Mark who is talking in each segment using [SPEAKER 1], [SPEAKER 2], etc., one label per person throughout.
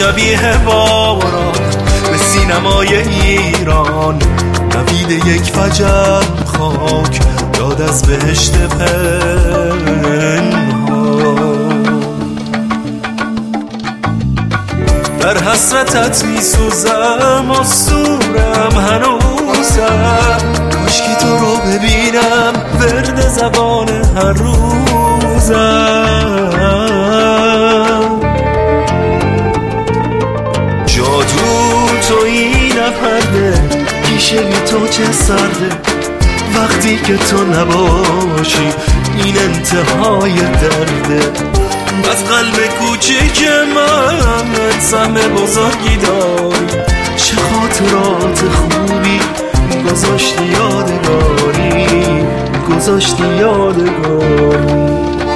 [SPEAKER 1] شبیه باران به سینمای ایران، نوید یک فجر خاک داد از بهشت پنهان. در حسرتت می سوزم و سورم هنوزم، کاشکی تو رو ببینم ورد زبان هر روزم. جادو تویی نپرده، پیشه بی تو چه سرده، وقتی که تو نباشی این انتهای درده. از قلب کوچیک من سهم بزرگی داری، چه خاطرات خوبی گذاشتی یادگاری، گذاشتی یادگاری.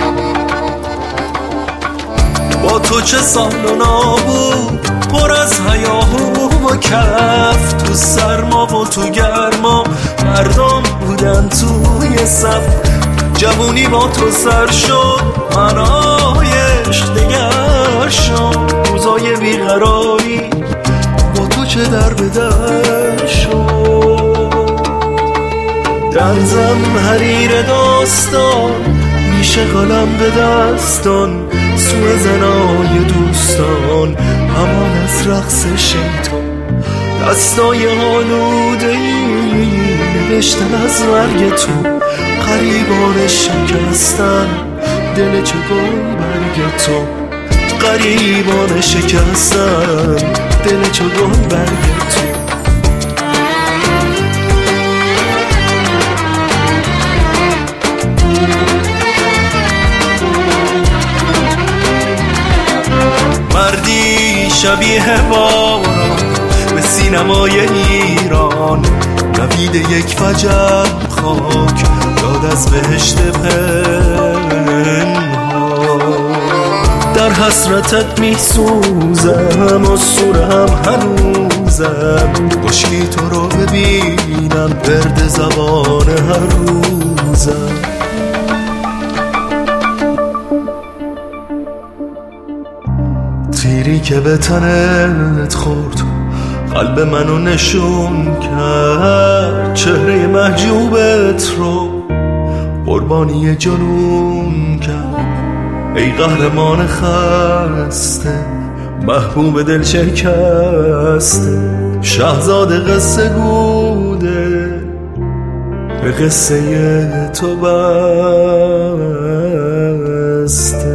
[SPEAKER 1] با تو چه سال و نابود، پر از هیاهو و کف، تو سرما و تو گرما مردم بودن توی صف. جوونی با تو سر شد، منای عشق دگر شد، روزای بیقراری با تو چه در به در شد. درزم حریر داستان، میشه قلم به دستان، سوء زنای دوستان همان از رقص شیطان. دستای آلوده ای نوشتن از مرگ تو، غریبان شکستن دل چه گل برگ تو، غریبان شکستن دل چه گل برگ تو. مردی شبیه باران به سینمای ایران، نوید یک فجر خاک داد از بهشت پنهان. در حسرتت می سوزم و سورم هنوزم، کاشکی تو رو ببینم ورد زبان هر روزم. تیری که به تنت خورد قلب منو نشون کرد، چهره محجوبت رو قربانی جنون کرد. ای قهرمان خسته، محبوب دل شکسته، شاهزاده قصه گوده به قصه تو بسته.